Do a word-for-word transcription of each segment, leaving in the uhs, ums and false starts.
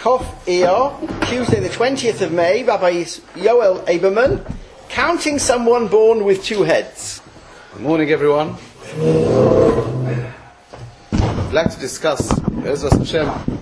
Kof Iyar, Tuesday the twentieth of May, Rabbi Yoel Aberman, counting someone born with two heads. Good morning, everyone. I'd like to discuss Ezras Hashem.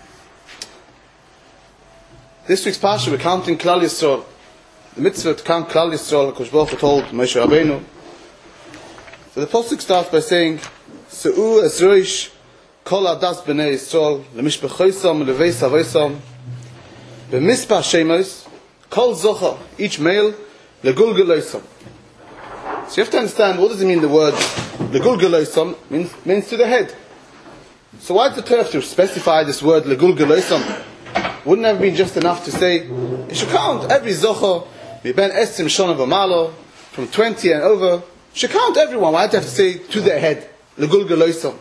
This week's Parsha, we're counting Klal Yisrael. The mitzvah to count Klal Yisrael, HaKadosh Baruch Hu told Moshe Rabbeinu. So the pasuk starts by saying, Se'u Ezroish Kol Adas B'nei Yisrael Lemishbechoisam Leveis Avoisam B'mispah Shemos Kol Zocha, each male Legulgeloisam. So you have to understand, what does it mean, the word Legulgeloisam means, means to the head. So why does the Torah have to specify this word Legulgeloisam? Wouldn't it have been just enough to say, you should count every Zocha Ben Esim Shona V'Malo, from twenty and over, you should count everyone. Why do you have to say to their head Legulgeloisam?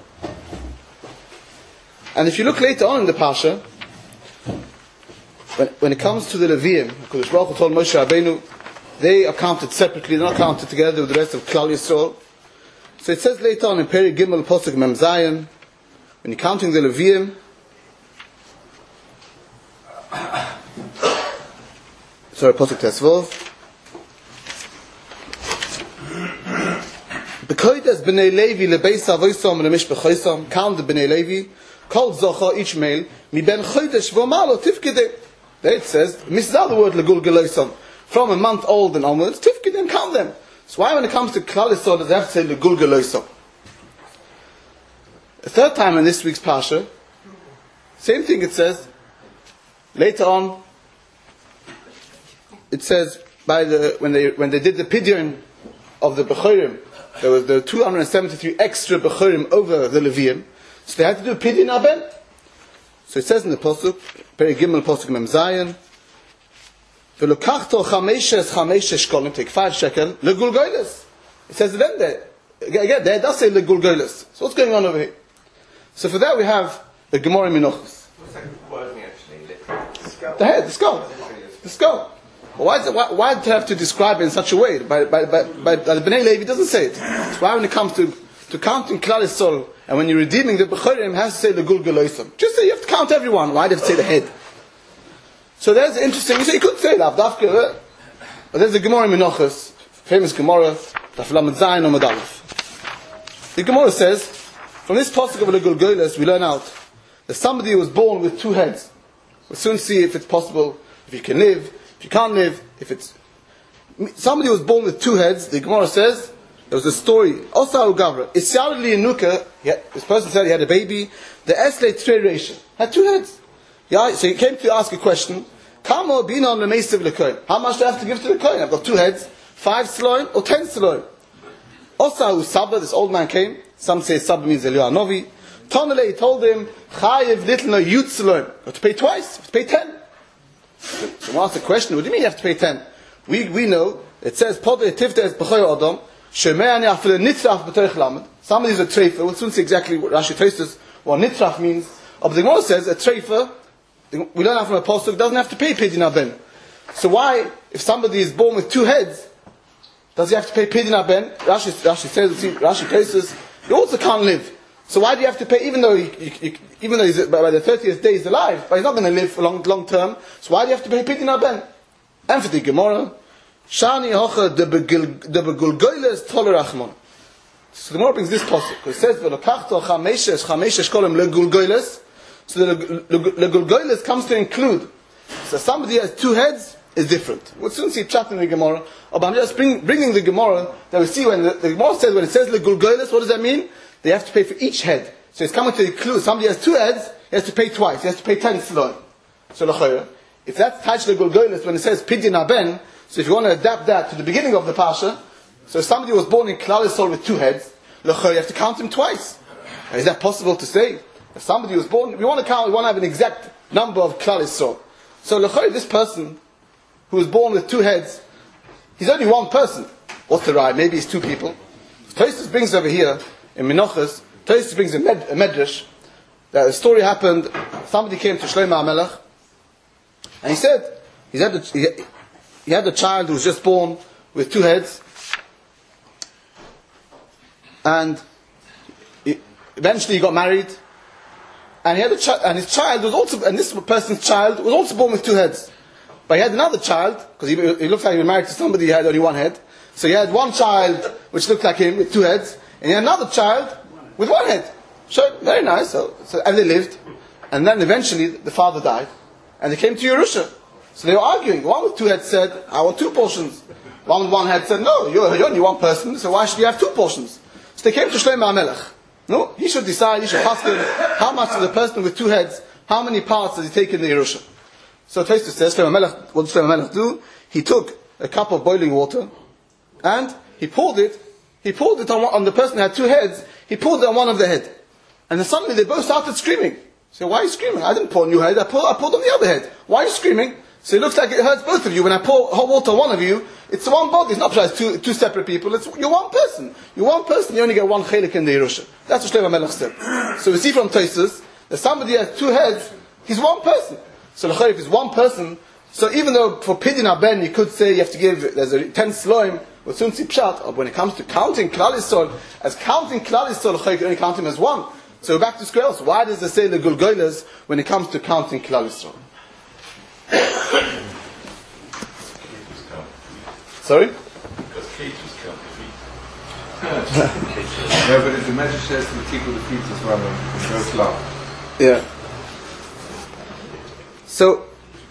And if you look later on in the Parsha, when, when it comes to the Leviim, because Baruch Hu told Moshe Rabbeinu, they are counted separately, they're not counted together with the rest of Klal Yisrael. So it says later on in Perek Gimel Posuk Mem Zayin, when you're counting the Leviim, sorry, Posuk Tesvov, B'koides B'nei Levi Lebeis Avoisam Lemishbechoisam, count the B'nei Levi, Kol Zocha, each male, Mi Ben Chodesh V'Malo Tifkidei. There it says, Misdal the word Legulgeloisam, from a month old and onwards, Tifkidei, count them. So why when it comes to Klal Yisrael does it have to say Legulgeloisam? The third time in this week's Parsha, same thing it says, later on, it says, by the when they when they did the Pidyon of the Bechorim, there was the two hundred seventy-three extra Bechorim over the Leviim, so they had to do Pidyon Aben. So it says in the Pasuk, Perek Gimel Pasuk Mem Zayin, V'lokachto chameshes chameshes shkolim, take five shekel, legulgoyles. It says then there, again, there it does say legulgoyles. So what's going on over here? So for that we have the Gemara Minochos. What's that word mean actually? The head, the skull. The skull. Well, why, is it, why, why do you have to describe it in such a way? By, by, by, by, by the Bnei Levi doesn't say it. That's why when it comes to, to counting Klal Yisrael, and when you're redeeming the Bechorim, it has to say the Legulgeloisam. Just say you have to count everyone. Why do you have to say the head? So there's interesting, you say you could say that, Dafka, but there's the Gemara Minochos, famous Gemara, Daf Lamed Zayin Amud Aleph. The Gemara says, from this pasuk of Legulgelos, we learn out that somebody who was born with two heads. We'll soon see if it's possible, if you can live, if you can't live, if it's... Somebody who was born with two heads, the Gemara says, there was a story, Osa Ugavra, Isyar li Yenuka, this person said he had a baby, the Esle Treration, had two heads. Yeah, so he came to ask a question, Kamo binon lemeisav lekoin. How much do I have to give to the kohen? I've got two heads, five saloim or ten saloim. Osa Saba, this old man came, some say Saba means Eliyahu Novi, Tonele, he told him, Chayev little no yut saloim. You have to pay twice, you have to pay ten. So we asked the question, what do you mean you have to pay ten? We we know, it says, Podre tiftes b'choy adam, sheme'ani afle nitraf b'torech lamed. Somebody's a treifer, we'll soon see exactly what Rashi tells us, what nitraf means. But the Gemara says, a treifer, we learn out from a pasuk, doesn't have to pay Pidyon Aben. So why, if somebody is born with two heads, does he have to pay Pidyon Aben? Rashi, Rashi says, Rashi tells us, he also can't live. So why do you have to pay, even though he, he, he, even though he's, by the thirtieth day he's alive, but he's not going to live for long, long term, so why do you have to pay Pidyon Aben? And for the Gemara, Shani hocha de begulgoyles toler achmon. So the Gemara brings this pasuk. It says, "V'lokachto chameshes chameshes kolim legulgoyles." So the legulgoyles comes to include. So somebody has two heads is different. We'll soon see chat in the Gemara. Oh, but I'm just bring, bringing the Gemara that we see when the, the Gemara says when it says legulgoyles, what does that mean? They have to pay for each head. So it's coming to include, somebody has two heads, he has to pay twice. He has to pay ten saloim. So l'chayra, if that's Tach Legulgoyles, when it says Pidyon Aben, so if you want to adapt that to the beginning of the Parsha, so if somebody was born in Klal Yisrael with two heads, l'chayra, you have to count him twice. Is that possible to say? If somebody was born, we want to count, we want to have an exact number of Klal Yisrael. So l'chayra, this person, who was born with two heads, he's only one person. What's the right? Maybe it's two people. Tosfos brings over here, in Minochos, Tosfos brings a, med, a medrash that a story happened. Somebody came to Shlomo HaMelech, and he said he had, a, he, he had a child who was just born with two heads, and he, eventually he got married, and he had a chi- and his child was also, and this person's child was also born with two heads. But he had another child, because he, he looked like he was married to somebody who had only one head. So he had one child which looked like him with two heads, and he had another child with one head. So, very nice. So, so and they lived. And then eventually the father died, and they came to Yerusha. So they were arguing. One with two heads said, I want two portions. One with one head said, no, you're, you're only one person, so why should you have two portions? So they came to Shlomo HaMelech. No, he should decide, he should ask him, how much of the person with two heads, how many parts does he take in the Yerusha? So Tosfos says, Shlomo HaMelech, what did Shlomo HaMelech do? He took a cup of boiling water, and he poured it, he poured it on, on the person who had two heads, he poured it on one of the head. And then suddenly they both started screaming. So why are you screaming? I didn't pour on your head, I poured, I poured on the other head. Why are you screaming? So it looks like it hurts both of you. When I pour hot water on one of you, it's one body, it's not just two, two separate people, it's, you're one person. You're one person, you only get one chelik in the Yerusha. That's what Shlomo HaMelech said. So we see from Tosfos, that somebody has two heads, he's one person. So l'chayr, if he's one person, so even though for Pidyon HaBen you could say you have to give, there's a ten sloim, or Sunzi Pshat, or when it comes to counting Klal Yisrael, as counting Klal Yisrael, l'chayr, you can only count him as one. So back to square. So why does it say the Gulgoylas when it comes to counting Klal Yisrael? Sorry? Because cages count the feet. No, but if the message says to the people the feet as well, and goes love. Yeah. So,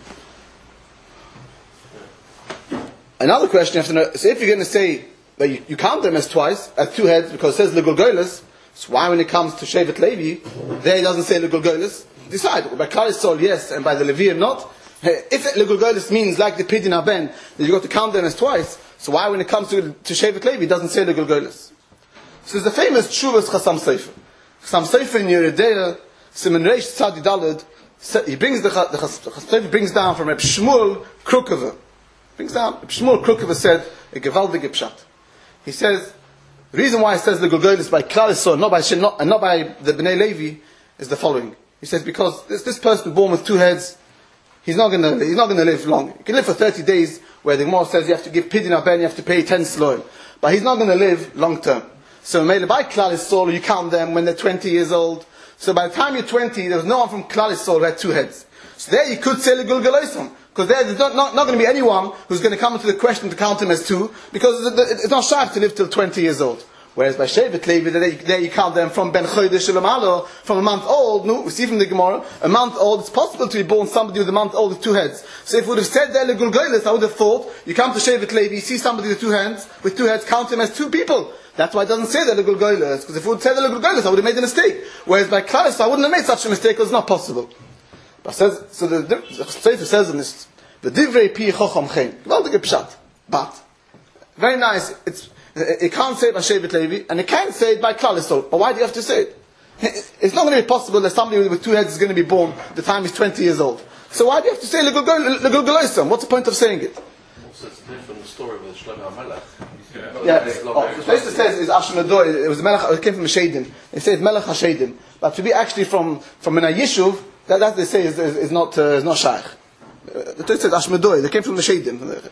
another question you have to know, so if you're going to say that you, you count them as twice, as two heads, because it says the Gulgoylas, so why when it comes to Shevet Levi, there it doesn't say the Gulgoylas? Decide, by Klal Yisrael yes, and by the Levium not. If the Gulgoylas means like the Pidyon HaBen, that you got to count them as twice, so why when it comes to, to Shevet Levi, it doesn't say the Gulgoylas? So there's the famous Tshuvas Chassam Sofer. Chassam Sofer in Yeridea, Simen Reish Tzadi Daled, he brings the, the Chassam Sofer brings down from Reb Shmuel Krukova. Brings down, Reb Shmuel Krukova said, a Gevaldige Pshat. He says, the reason why it says the Gulgoylas by Klal Yisrael, not by not, and not by the Bnei Levi, is the following. He says because this, this person born with two heads, he's not going to he's not going to live long. He can live for thirty days, where the Gemara says you have to give Pidyon HaBen, you have to pay ten sloim, but he's not going to live long term. So maybe by Klal Yisrael you count them when they're twenty years old. So by the time you're twenty, there's no one from Klal Yisrael who had two heads. So there you could say the Gulgoylas. Because there's not, not, not going to be anyone who's going to come into the question to count him as two, because it's not sharp to live till twenty years old. Whereas by Shevet Levi, there, there you count them from Ben Chodesh Shalom, from a month old. No, we see from the Gemara, a month old, it's possible to be born somebody with a month old with two heads. So if we would have said there, the Gulgoylas, I would have thought, you come to Shevet Levi, you see somebody with two hands, with two heads, count him as two people. That's why it doesn't say that the Gulgoylas, because if we would have said the Gulgoylas, I would have made a mistake. Whereas by Klal Yisrael, I wouldn't have made such a mistake, because it's not possible. But says, so the, the, the Sefer says in this, the divrei pi chocham chen. Gewaltige pshat. But, very nice, it's, it can't say it by Shevet Levi, and it can say it by Klal Yisrael. But why do you have to say it? It's not going to be possible that somebody with two heads is going to be born the time he's twenty years old. So why do you have to say Legulgoylas? What's the point of saying it? Also, it's different from the story with Shlomo HaMelech. Yeah, oh, the place that says is Ashim Adoi, it was Melech, it came from Shadim. It says Melech HaShadim. But to be actually from, from a Yishuv, that, that they say is, is, is not, uh, is not Shaykh. The text says Ashmedoi, they came from the Shadim.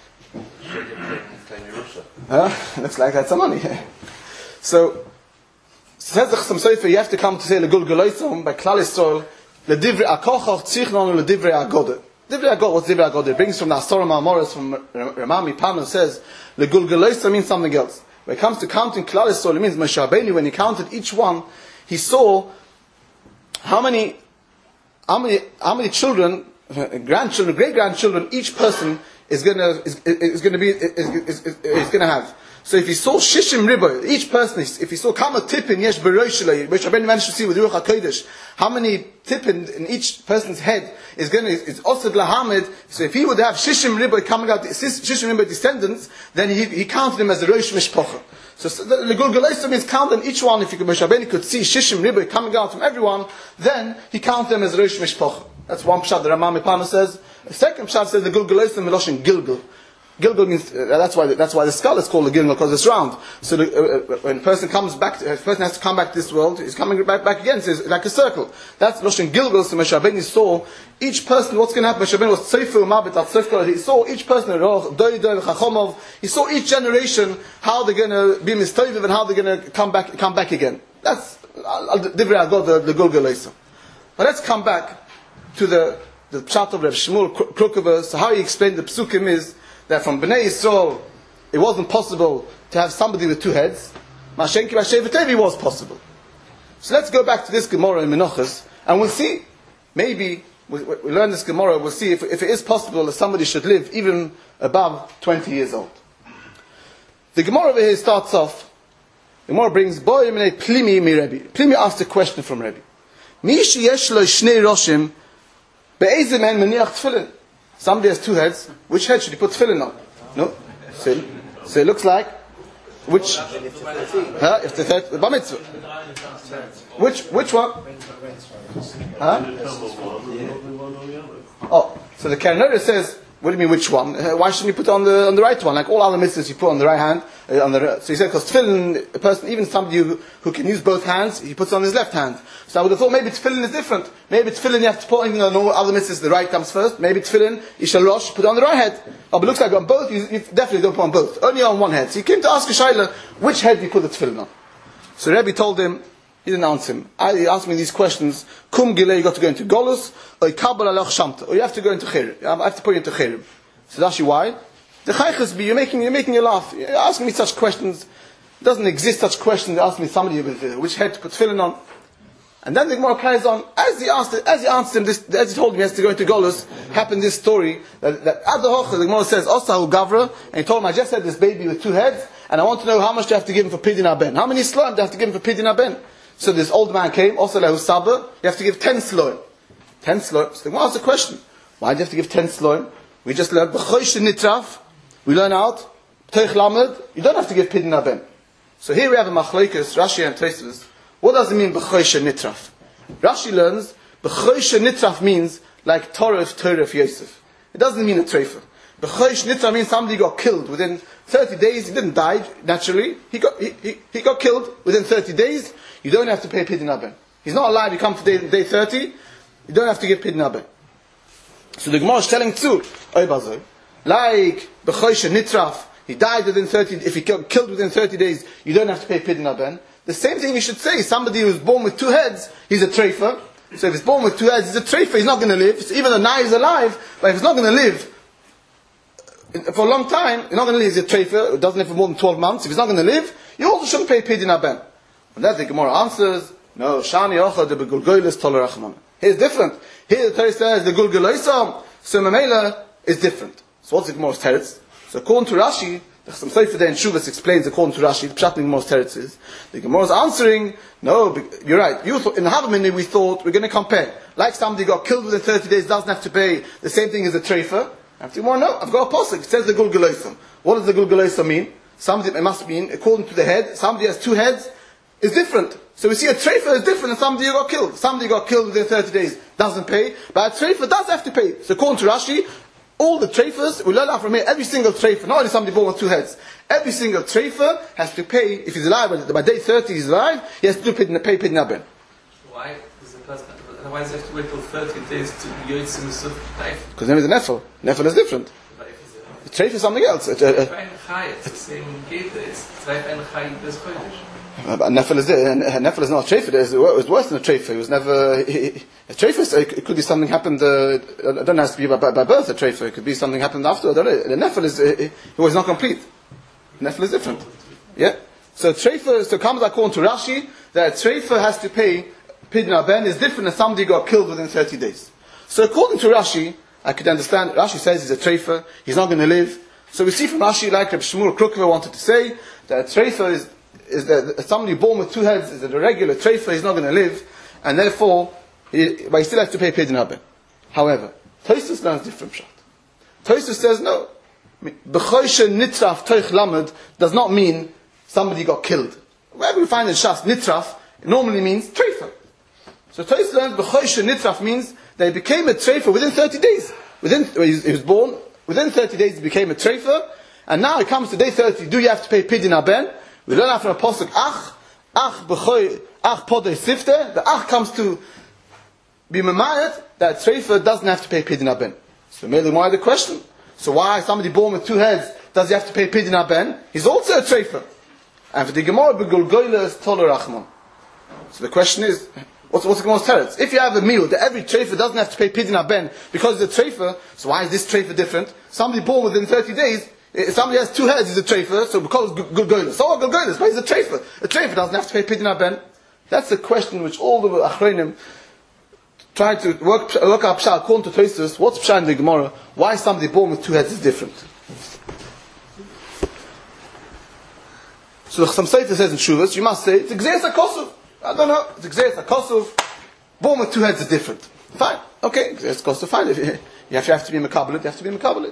Huh? Looks like that's some money. So, says the Chassam Sofer, you have to come to say Legulgoylas by Klal Yisrael, Ledivrei Akochach Tzichnon Ledivrei Agoda. Divrei Agoda, what's Divrei Agoda? It brings from the Astorim Amoros, from Ramami Pano, says Legulgoylas means something else. When it comes to counting Klal Yisrael, it means Moshe Rabbeinu, when he counted each one, he saw how many, how many, how many children, grandchildren, great grandchildren, each person is gonna is, is gonna be is, is, is, is gonna have. So if he saw shishim ribo, each person, if he saw kama tippin yesh beroishlei, which Rabbeinu managed to see with Ruach HaKodesh, how many tippin in each person's head is gonna is osed lahamed. So if he would have shishim ribo coming out, shishim ribo descendants, then he he counted them as the rosh mishpocha. So the Legulgoylas means count them each one. If you could, Moshe Rabbeinu could see shishim ribo coming out from everyone, then he counted them as rosh mishpocha. That's one pshat the Ramah Mipana says. The second pshat says the Gulgoylas Miloshin Gilgul. Gilgul means uh, that's why the, that's why the skull is called a Gilgul, because it's round. So the, uh, uh, when a person comes back, to, a person has to come back to this world. He's coming back back again. So it's like a circle. That's Loshin Gilgul. So Moshe Rabbeinu saw each person. What's going to happen? Moshe Rabbeinu was Tzeifu Mabit al Tzeifu. He saw each person. Doi Doi Chachomov. He saw each generation how they're going to be mistoiv and how they're going to come back come back again. That's Divrei Agod, the Gulgoylas. But let's come back to the the pshat of Reb Shmuel Krukover. So how he explained the psukim is that from Bnei Yisrael it wasn't possible to have somebody with two heads. Mashenki Mashevet Levi was possible. So let's go back to this Gemara in Menachos, and we'll see. Maybe we, we learn this Gemara. We'll see if, if it is possible that somebody should live even above twenty years old. The Gemara over here starts off. The Gemara brings Boy Minei Plimi Mi Rebbe. Plimi asked a question from Rebbe. Mishi yesh lo shnei roshim be'ezeh men meniach tefillin. Somebody has two heads. Which head should he put tefillin on? No. So, so it looks like which? Huh? If the third, the bar mitzvah. Which which one? Huh? Oh, so the Karen says, what do you mean which one? Uh, why shouldn't you put on the on the right one? Like all other mitzvahs, you put on the right hand. Uh, on the so he said because tefillin, a person, even somebody who, who can use both hands, he puts on his left hand. So I would have thought maybe tefillin is different. Maybe tefillin you have to put, even though no other mitzvahs the right comes first. Maybe tefillin you shall rosh put on the right head. Oh, but it looks like on both you, you definitely don't put on both. Only on one head. So he came to ask a shayla, which head do you put the tefillin on? So Rebbe told him. He didn't answer him. I, he asked me these questions. Kum gilei, you got to go into Golus, or kabel alach shamta, or you have to go into Chirim. I have to put you into Chirim. So that's why. The chaychas be, you're making, you're making you laugh. You're asking me such questions. It doesn't exist such questions. Ask me somebody with uh, which head to put tefillin on. And then the Gemara carries on. As he asked, as he answered him, this, as he told him he has to go into Golus, happened this story that, that at the hocha, the Gemara says, Osahu Gavra, and he told him, I just had this baby with two heads, and I want to know how much do you have to give him for Pidin Aben. How many slime do you have to give him for Pidin Aben? So this old man came, also lehu sabah, you have to give ten sloim. Ten sloim. So the Gemara asks a question. Why do you have to give ten sloim? We just learned, b'chosh nitraf, we learn out, teich lamed, you don't have to give pidin aben. So here we have a machlokes, Rashi and Tosfos. What does it mean, b'chosh nitraf? Rashi learns, b'chosh nitraf means like toref, toref Yosef. It doesn't mean a treifa. B'chosh nitraf means somebody got killed within thirty days, he didn't die naturally, he got, he, he, he got killed within thirty days, you don't have to pay pidin aben. He's not alive, you come to day, day thirty, you don't have to give pidin aben. So the Gemara is telling too, like b'chosh nitraf, he died within thirty. If he killed within thirty days, you don't have to pay pidin aben. The same thing you should say. Somebody who's born with two heads, he's a treifa. So if he's born with two heads, he's a treifa. He's not going to live. So even though now he's alive, but if he's not going to live for a long time, he's not going to live. He's a treifa who doesn't live for more than twelve months. If he's not going to live, you also shouldn't pay pidin aben. And that the Gemara answers, no. Shani ocha de begulgoyles toler rachman. Here's different. Here the Torah says the gulgoloisam, so Mamela is different. So what's the Gemara's teretz? So according to Rashi, the Chassam Sofer there in Shuvas explains according to Rashi, the pshat in the Gemara's teretz is, the Gemara's answering, no, you're right. You thought, in the Havamini we thought we're going to compare. Like somebody got killed within thirty days, doesn't have to pay the same thing as a treifa. After more, no, I've got a posuk. It says the gulgoloisam. What does the gulgoloisam mean? Somebody, it must mean, according to the head, somebody has two heads, is different. So we see a treifa is different than somebody who got killed. Somebody got killed within thirty days, doesn't pay. But a treifa does have to pay. So according to Rashi, all the treifas, we learn out from here, every single treifa, not only somebody born with two heads, every single treifa has to pay, if he's alive, by day thirty he's alive, he has to pay pidin aben. Why does the person, why does he have to wait till thirty days to yoytz him the life? Because then he's a nefel. Nefel is different. The treifa is something else. It's a the same gate, it's treif and chai this kodesh. Uh, but Nefel is there. Nefel is not a treifa. It was worse than a treifa. It was never he, he, a treifa. It could be something happened. Uh, it don't have to be by, by birth. A treifa. It could be something happened after. I don't know. The Nefel is it, it was not complete. Nefel is different. Yeah. So treifa. So comes according to Rashi that a treifa has to pay pidin aben is different than somebody got killed within thirty days. So according to Rashi, I could understand. Rashi says he's a treifa. He's not going to live. So we see from Rashi, like Reb Shmuel Krukover wanted to say, that a treifa is. is that somebody born with two heads is a regular treifa, he's not going to live, and therefore, he, but he still has to pay pidin aben. However, Tosfos learns different shot. Tosfos says no. B'chosh nitraf toich lamed does not mean somebody got killed. Wherever we find in Shas, nitraf, it normally means treifa. So Tosfos learns b'chosh nitraf means that he became a treifa within thirty days. Within, he was born, within thirty days he became a treifa, and now it comes to day thirty, do you have to pay pidin aben? We learn after a posuk, ach, ach b'choy, ach podei sifte. The ach comes to be memayet that treifa doesn't have to pay pidin aben. So maybe why the question? So why somebody born with two heads does he have to pay pidin aben? He's also a treifa. And for the Gemara begulgoyles toler rachman. So the question is, What's, what's the Gemara's teretz? If you have a meal that every treifa doesn't have to pay pidyon haben because it's a treifa, so why is this treifa different? Somebody born within thirty days, if somebody has two heads, he's a treifa, so because it's good goylus. So what good goylus? But he's a treifa. A treifa doesn't have to pay pidyon haben. That's the question which all the achronim try to work, work out pshat according to Tosfos. What's pshat in the Gemara? Why somebody born with two heads is different? So the Chassam Sofer says in Shuvas, you must say, it's Gzeres HaKosov. I don't know, it's Gzeres HaKosov. Born with two heads is different. Fine. Okay, Gzeres HaKosov, fine. If you, you, have, you have to be Mekabelit, you have to be Mekabelit.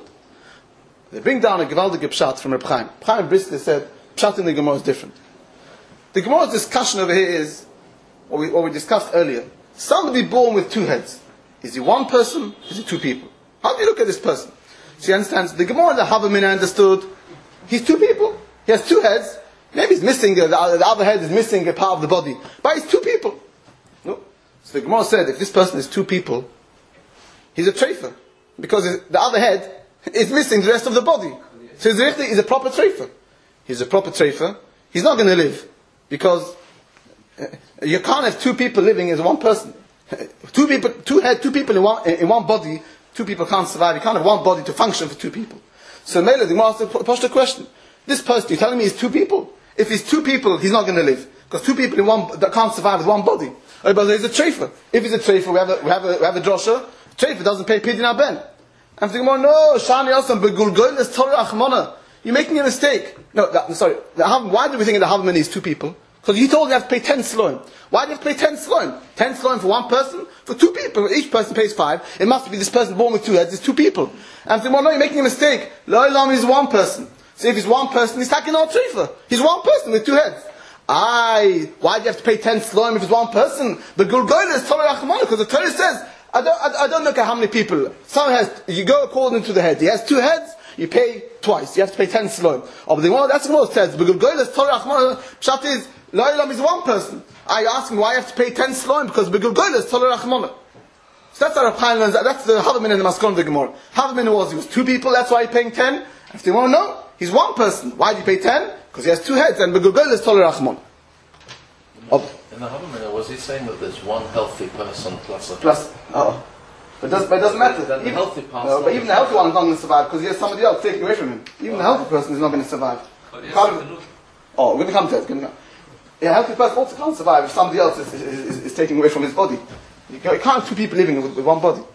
They bring down a Gevaldige Pshat from Reb Chaim. Chaim Brisker said, Pshat in the Gemara is different. The Gemara's discussion over here is, what we, what we discussed earlier. Somebody born with two heads. Is he one person? Is he two people? How do you look at this person? So he understands, the Gemara that Havamina understood, he's two people. He has two heads. Maybe he's missing, uh, the, the other head is missing a part of the body. But he's two people. No? So the Gemara said, if this person is two people, he's a treifa. Because the other head is missing the rest of the body. So he's a, he's a proper treifa. He's a proper treifa. He's not going to live. Because uh, you can't have two people living as one person. two people, two head, two people in one, in one body, two people can't survive. You can't have one body to function for two people. So Mela, the Gemara posed a question. This person, you're telling me he's two people? If he's two people, he's not going to live. Because two people in one, that can't survive with one body. Oh, but he's a treifa. If he's a treifa, we have a, we have a, we have a drosha. Treifa doesn't pay pidyon haben. I'm thinking, no, Shani Osam, begulgoyles Torah Achmona. You're making a mistake. No, that, sorry. The, why do we think the Havamina is two people? Because you told you have to pay ten sloim. Why do you have to pay ten sloim? Ten sloim for one person? For two people. Each person pays five. It must be this person born with two heads. It's two people. And I'm thinking, well, no, you're making a mistake. Lo Elam is one person. So if he's one person, he's taking all treifa. He's one person with two heads. Aye, why do you have to pay ten sloim if it's one person? The Gulgoyla is Torah Achmona, because the Torah says, I don't, I, I don't look at how many people. Someone has, you go according to the head. He has two heads, you pay twice. You have to pay ten sloim. Oh, but the one, that's what it says. The Gulgoyla is Torah Achmona. Pshat is, Lo Elam is one person. I ask him why you have to pay ten sloim, because the Gulgoyla is Torah Achmona. So that's our opinion, that's the Havamina in the Maskon of the Gemara. Havamina was, he was two people, that's why he's paying ten. If they want to know, he's one person. Why do you pay ten? Because he has two heads, and Begugol is Toler Achmon. In the Havamina, was he saying that there's one healthy person plus a... Plus, oh. But it doesn't, but it doesn't matter. Then the even, healthy part no, but even the healthy one is not going to survive, because he has somebody else taking away from him. Even the healthy person is not going to survive. Oh, we're going to come to it. Going to come. Yeah, a healthy person also can't survive if somebody else is, is, is, is taking away from his body. You can't have two people living with, with one body.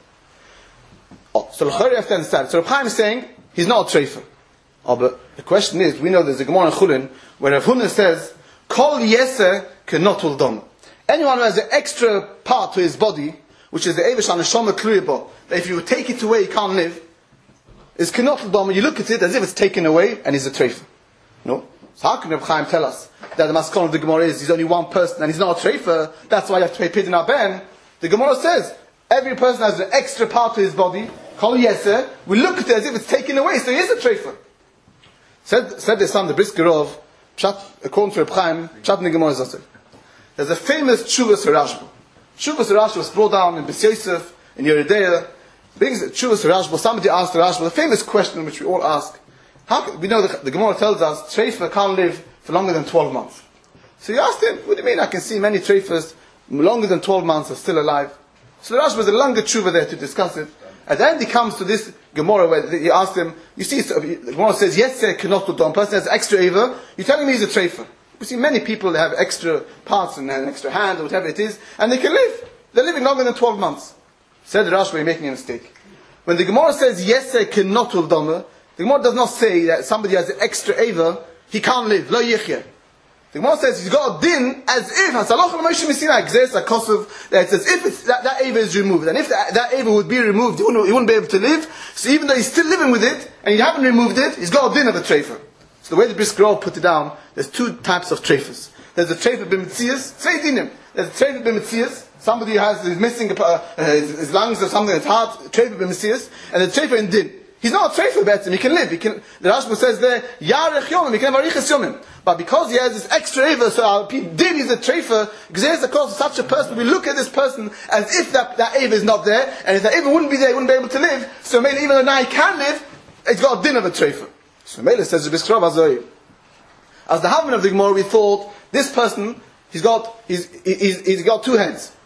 Oh, so L'chari have to understand. So Reb Chaim is saying, he's not a treifa. Oh, but the question is, we know there's a Gemara in Chulin where Rav Huna says, Kol yeseh kenotul dom. Anyone who has an extra part to his body, which is the Eivish HaNeshama Kluyabo, that if you take it away, he can't live, is kenotul dom. You look at it as if it's taken away, and he's a treifa. No? So how can Reb Chaim tell us that the maskon of the Gemara is, he's only one person, and he's not a treifa, that's why you have to pay pidyon haben? The Gemara says, every person has an extra part to his body, Kol yeseh, we look at it as if it's taken away, so he is a treifa. Said, said there's some, the Brisker of, Pshat, according to Reb Chaim, Pshat in the Gemara Zosev. There's a famous Tshuvas Rashba. Tshuvas Rashba was brought down in Bes Yosef, in Yeridea. Brings Tshuvas Rashba. Somebody asked Rashba the famous question which we all ask. How, we know the, the Gemara tells us, Treifa can't live for longer than twelve months. So he asked him, what do you mean? I can see many Treifas longer than twelve months are still alive. So the Rashba was a longer Tshuva there to discuss it. At the end he comes to this Gemara where he asked him, you see, the Gemara says, yes, sir, cannot do a person has extra Eva, you're telling me he's a treifa. We see many people that have extra parts and an extra hand or whatever it is, and they can live. They're living longer than twelve months. Said the Rashba, you're making a mistake. When the Gemara says, yes, sir, cannot do the Gemara does not say that somebody has an extra Eva, he can't live. Lo yichya. The Gemara says he's got a din as if that it's as if it's, that, that Eva is removed. And if that, that Eva would be removed, he wouldn't, he wouldn't be able to live. So even though he's still living with it, and you haven't removed it, he's got a din of a treifa. So the way the Brisker put it down, there's two types of treifas. There's a treifa b'mitzias, say dinim. There's a treifa b'mitzias, somebody who has, is missing a, uh, his, his lungs or something, his heart, treifa b'mitzias, and there's a treifa in din. He's not a treifa better, he can live. He can, the Rashba says there, Yarech Yomim, he can have Arichas Yomim. But because he has this extra Eva, so our people did he's a treifa, Gzeres HaKosov, such a person, we look at this person as if that, that Eva is not there, and if that Eva wouldn't be there, he wouldn't be able to live. So maybe even though now he can live, it's got a din of a treifa. So Mele says the Brisker Azoi. As the Havamina of the Gemara, we thought, this person, he's got, he's, he's, he's got two heads.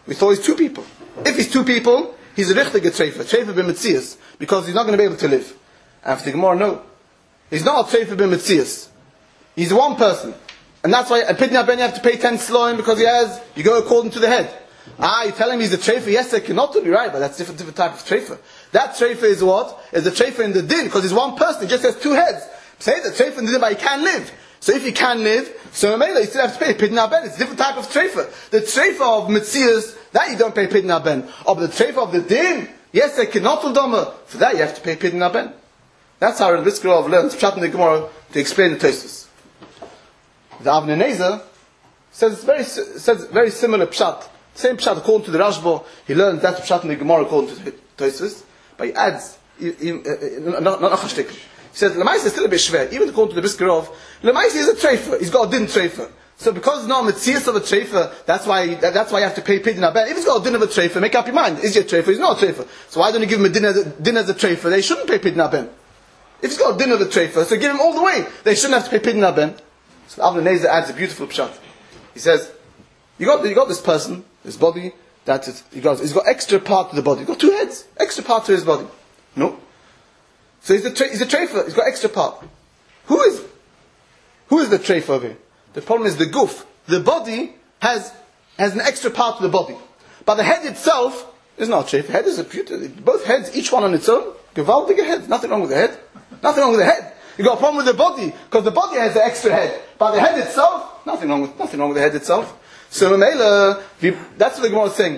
We thought he's two people. If he's two people, he's a richtige treifa, treifa b'metzias, because he's not going to be able to live. After the Gemara, no. He's not a treifa b'metzias. He's one person. And that's why at Pidna Ben you have to pay ten sloim because he has, you go according to the head. Ah, you tell him he's a treifa, yes, they cannot be right, but that's different, different type of treifa. That treifa is what? Is the treifa in the din, because he's one person, he just has two heads. Say the treifa in the din, but he can live. So if he can live, so Mamela, you still have to pay Pidna Ben. It's a different type of treifa. The treifa of Metzias, that you don't pay Pidna Ben. Of the treifa of the din, yes, they cannot do dama. For that you have to pay Pidna Ben. That's how Rabbi Biskarov learns Pshat in the Gemara to explain the Tosfos. The Avnei Nezer says very says very similar Pshat. Same Pshat according to the Rashba. He learns that Pshat in the Gemara according to the Tosfos, but he adds he, he, uh, not not a shtick. He says Lemaisa is still a bit shver, even according to the Biskarov. Lemaisa is a treifa. He's got a din treifa. So because it's not a metzias of a treifa, that's why that's why you have to pay pidyon ben. If he's got a din of a treifa, make up your mind. Is he a treifa? He's not a treifa. So why don't you give him a din as a, din as a treifa? They shouldn't pay pidyon ben. If he's got a din of a treifa, so give him all the way. They shouldn't have to pay pidyon ben. So Avnei Nezer adds a beautiful pshat. He says, you got you got this person, his body, that is, he got, he's got extra part to the body. He's got two heads, extra part to his body. No. So he's a tra- he's a treifa. He's got extra part. Who is who is the treifa over here? The problem is the goof. The body has has an extra part to the body, but the head itself is not treifa. Head is a beautiful. Both heads, each one on its own. Gewaltige head. Nothing wrong with the head. Nothing wrong with the head. You got a problem with the body because the body has the extra head, but the head itself, nothing wrong with nothing wrong with the head itself. So Mamela, that's what the Gemara is saying.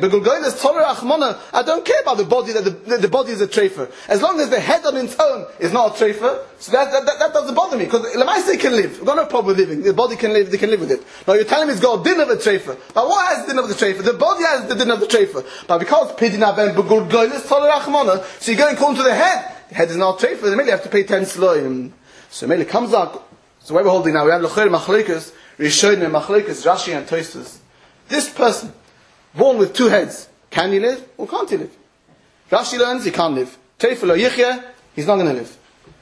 I don't care about the body that the, the, the body is a treifa. As long as the head on its own is not a treifa, so that, that, that, that doesn't bother me because Lamaisa can live. We've got no problem with living. The body can live. They can live with it. Now you're telling me it's got a din of a treifa. But what has the din of the treifa? The body has the din of the treifa. But because pidina ben begul goyles toler achmona, so you're going according to the head. The head is not a treifa. Then maybe you have to pay ten sloim. So Mamela comes out. So where we're holding now, we have L'chayr Machlokas, Rishonim Machlokas, Rashi and Tosfos. This person, born with two heads, can he live or can't he live? Rashi learns he can't live. Treifa lo yichya, he's not going to live.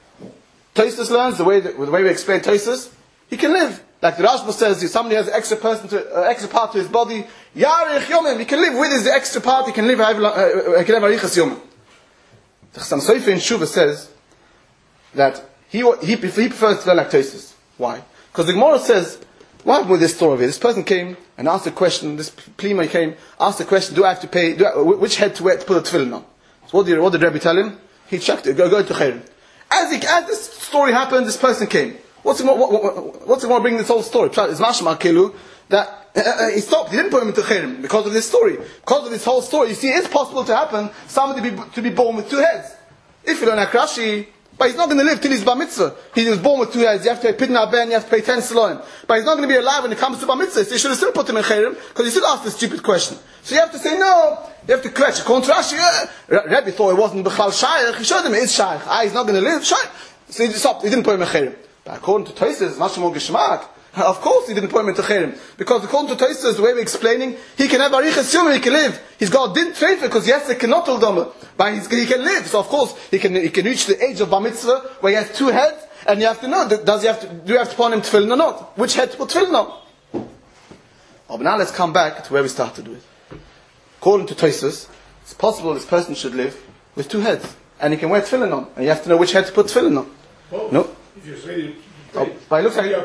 Tosfos learns the way that, the way we explain Tosfos, he can live. Like the Rashba says, if somebody has an extra person to, uh, extra part to his body, yarich yomim, he can live with his extra part. He can live. Uh, he can have arichas yomim. The Chassam Sofer in Shuvah says that he he, he prefers to learn like Tosfos. Why? Because the Gemara says, what happened with this story over here? This person came and asked a question, this plima came, asked a question, do I have to pay, do I, which head to wear to put a tefillin on? So what did, what did Rabbi tell him? He checked it, go, go to Chayrim. As, he, as this story happened, this person came. What's he, what, what, what, what's he going to bring this whole story? It's mashma kelu, that uh, uh, he stopped, he didn't put him into Chayrim because of this story. Because of this whole story, you see, it's possible to happen, somebody be, to be born with two heads. If you learn like Rashi, but he's not going to live till he's bar mitzvah. He was born with two heads. You have to pay pidna ben. You have to pay ten sloim. But he's not going to be alive when it comes to bar mitzvah. So you should have still put him in chayrim because he still asked this stupid question. So you have to say no. You have to correct. According to Rashi, uh, Rabbi thought it wasn't b'chal shayach. He showed him it's shayach. Ah, he's not going to live. Shayach. So he stopped. He didn't put him in chayrim. But according to Tosfos, it's much more geschmack. Of course he didn't put him into chayrim because according to Tosfos, the way we're explaining, he can have arichas yomim. He can live. He's got a din treifa because yes, they cannot hold dama, but he's, he can live. So of course he can he can reach the age of bar mitzvah where he has two heads, and you have to know does he have to do you have to put him tefillin or not? Which head to put tefillin on? Oh, but now let's come back to where we started with. According to Tosfos, it's possible this person should live with two heads, and he can wear tefillin on, and you have to know which head to put tefillin on. Oh, no. If you say Oh, but it looks like.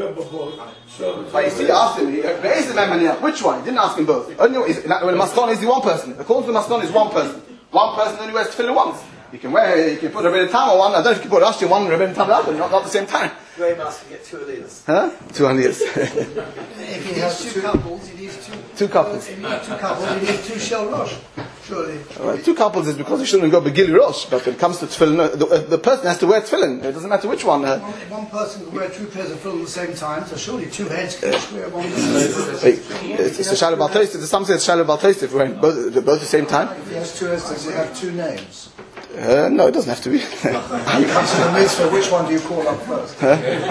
But you see, you asked him, where is the man? Which one? He didn't ask him both. Only when the Maskon is the one person. According to the Maskon is one person. One person only wears tefillin once. You can wear, you can put Rebbeinu Tam on one. I don't know if you can put Rashi on one and Rebbeinu Tam on the other. Not, not at the same time. You're asking get two aliyahs. Huh? Two aliyahs. If he has two couples, he needs two. Two couples. If he needs two couples, he needs two shel rosh. Surely. Right, two couples is because he shouldn't go begili rosh. But when it comes to tefillin, the, uh, the person has to wear tefillin. It doesn't matter which one. Uh, one, one person can wear two pairs of tefillin at the same time, so surely two heads can each wear one. It's, it's a shalom bal tosef. Some say it's shalom bal tosef if we're wearing both, both at the same time. If he has two heads, does he have two names? Uh, no, it doesn't have to be. He comes to the mitzvah, which one do you call up first?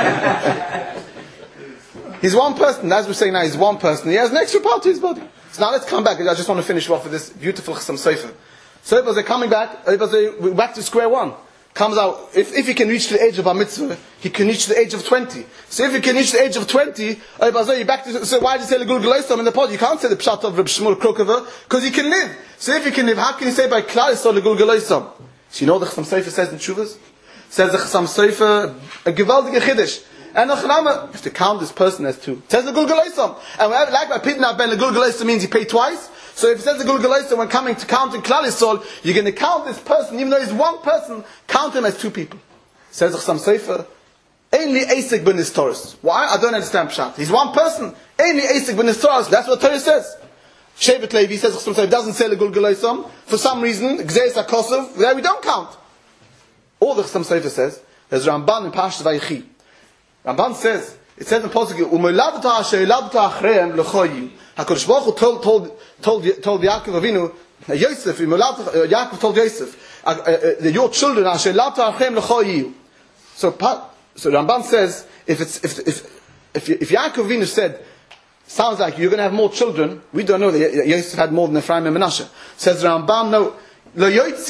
He's one person, as we're saying now, he's one person. He has an extra part to his body. So now let's come back. I just want to finish off with this beautiful Chassam Sofer. So as they're coming back, as we're back to square one. comes out, if, if he can reach the age of a mitzvah, he can reach the age of twenty. So if he can reach the age of twenty, you back to, so why did you say the Legul Galoisam in the pod? You can't say the Pshat of Reb Shmuel Krokover, because he can live. So if he can live, how can you say by Klal Yisrael Legul Galoisam? So you know what the Chassam Sofer says in Tshuvas? Says the Chassam Sofer, a gewaltige Chiddush. And if to count this person as two, it says the Legul Galoisam. And whenever, like by Pitna Ben, the Legul Galoisam means he paid twice. So if it says the Legul Galoisam when coming to counting Klal Yisrael, you're going to count this person, even though he's one person, count him as two people. Says the Chassam Sofer, only Asik ben Nistoros. Why? I don't understand Pshat. He's one person. Only Asik ben Nistoros. That's what Torah says. Shevet Levi says the Chassam Sofer doesn't say Legul Galoisam. For some reason, Gzeis HaKosov, there we don't count. All the Chassam Sofer says, there's Ramban in Parshas Vayechi. Ramban says, it says in Posuk, Umeladata asher eladata achreim lechoyim. HaKadosh Baruch Hu told, told, told, told Yaakov Avinu, Yosef, Yaakov told Yosef, uh, uh, uh, your children asher eladata achreim lechoyim. So, so Ramban says, if it's, if, if, if, if Yaakov Avinu said, sounds like you're going to have more children, we don't know that Yosef had more than Ephraim and Menashe. Says Ramban, no, if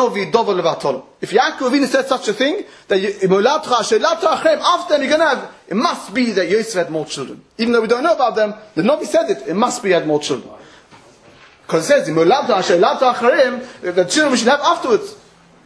Yaakov Avinu said such a thing, that after you're going to have, it must be that Yosef had more children. Even though we don't know about them, the Novi said it, it must be he had more children. Because it says, the children we should have afterwards.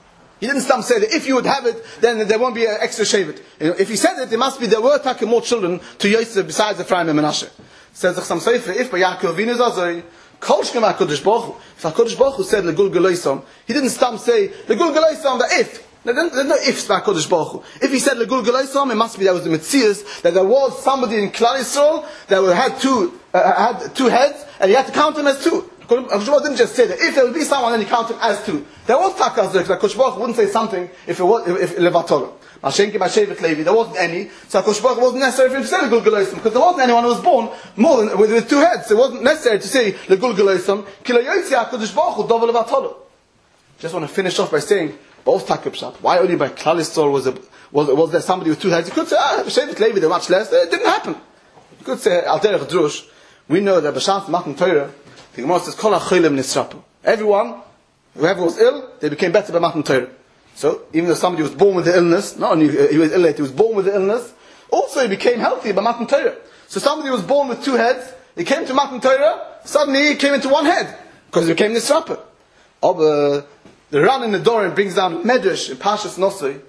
He didn't stop say that if you would have it, then there won't be an extra shevet. If he said it, it must be there were taking more children to Yosef besides Ephraim and Menashe. Says the Chassam Sofer, if by Yaakov Avinu Zazoi, Kolshkem HaKadosh Baruch Hu, if HaKadosh Baruch Hu said Legul Galoisam, he didn't stop say Legul Galoisam, the if. There's no ifs by HaKadosh Baruch Hu. If he said Legul Galoisam, it must be that was the Metzias, that there was somebody in Klal Yisrael that had two, uh, had two heads, and he had to count them as two. HaKadosh Baruch Hu didn't just say that. If there would be someone, then he count them as two. There was Takas there, because HaKadosh Baruch Hu wouldn't say something if it was, if, if Levatolo. Mashenki by Shevet Levi, there wasn't any, so HaKadosh Baruch Hu wasn't necessary for him to say Legul Galoisam, because there wasn't anyone who was born more than, with, with two heads, so it wasn't necessary to say Legul Galoisam, Kila Yotzi HaKadosh Baruch Hu Dovel Levatolo. Just want to finish off by saying, both Takib Pshat, why only by Klal Yisrael was, was, was there somebody with two heads? You could say, ah, Shevet Levi, they're much less, it didn't happen. You could say, Al Derech Drush, we know that B'Shas Matan Torah, the Gemara says, Kol HaCholim Nisrapu. Everyone, whoever was ill, they became better by Matan Torah. So, even though somebody was born with the illness, not only he was ill, he was born with the illness, also he became healthy by Matan Torah. So somebody was born with two heads, he came to Matan Torah, suddenly he came into one head, because he became Nisrapa. Oh, the Ran in the door brings down Medrash in Pashas Nosoi.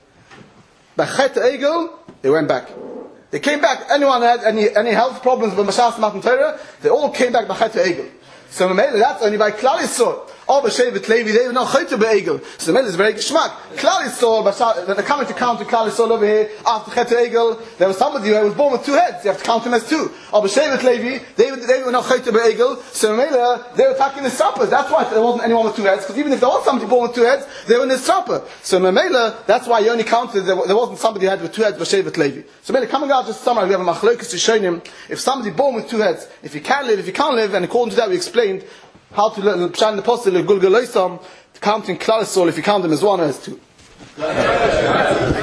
By Chet Egel, they went back. They came back, anyone had any, any health problems with Mashas Matan Torah, they all came back by Chet Egel. So that's only by Klal Yisrael. Oh, Shevet Levi, they were not Chayte Be'egel. So the is very geschmack. Klal Yisrael, they're coming to count to Klal Yisrael over here, after Chet Egel, there was somebody who was born with two heads, you have to count him as two. Oh, Shevet Levi, they, they were not Chayte Be'egel, so they were attacking the Strappers. That's why there wasn't anyone with two heads, because even if there was somebody born with two heads, they were in the Strapper. So Memela, that's why you only counted, there, there wasn't somebody who had with two heads, Shevet Levi. So Memela, coming out just summary, we have a Machlokes to show him, if somebody born with two heads, if he can live, if he can't live, and according to that we explained, how to learn the Pshat in the Apostle, Legul Galoisam, counting Klal Yisrael if you count them as one or as two.